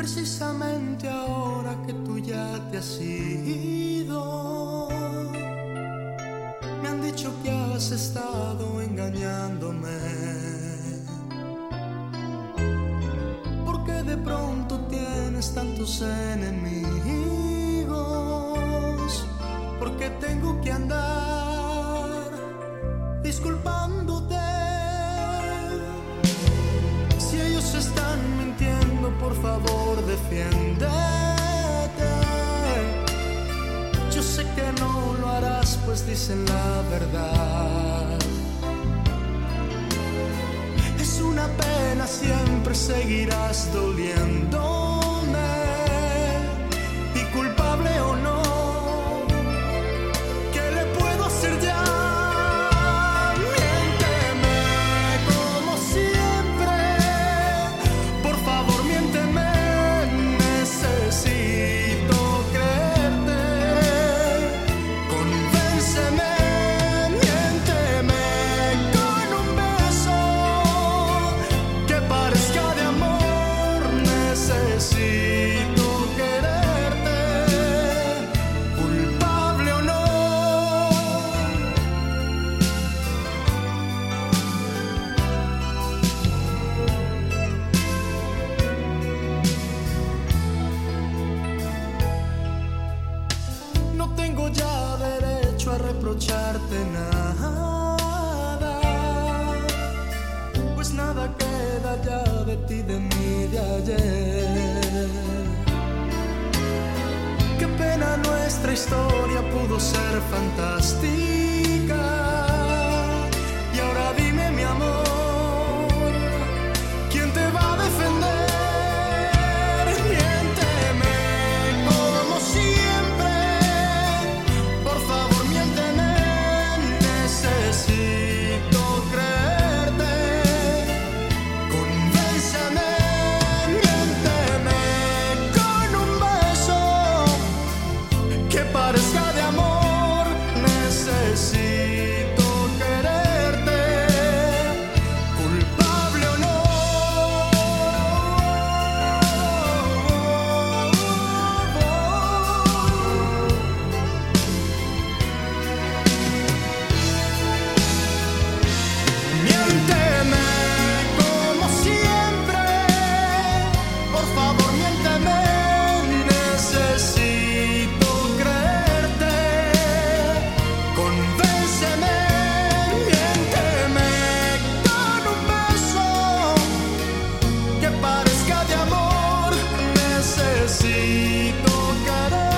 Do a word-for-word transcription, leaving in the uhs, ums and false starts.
precisamente ahora que tú ya te has ido. Me han dicho que has estado engañándome, porque de pronto tienes tantos enemigos, porque tengo que andar disculpándote. Si ellos están mintiendo, por favor defiéndete. Yo sé que no lo harás, pues dicen la verdad. Es una pena, siempre seguirás doliéndome, y culpable o no, ¿qué le puedo hacer ya? Miénteme como siempre, por favor miénteme, necesito creerte. Convénceme, miénteme con un beso que parezca de amor, necesito quererte, culpable o no. No tengo ya derecho a reprocharte nada, pues nada queda ya de ti, de mí, de ayer. Qué pena, nuestra historia pudo ser fantástica. Y ahora dime, mi amor, ¿quién te va a defender? Miénteme como siempre, por favor miénteme, necesito creerte. Convénceme, miénteme con un beso que parezca de amor, necesito quererte, culpable o no. Miénteme como siempre, por favor miénteme, necesito creerte. Convénceme, miénteme con un beso que parezca de amor, necesito quererte.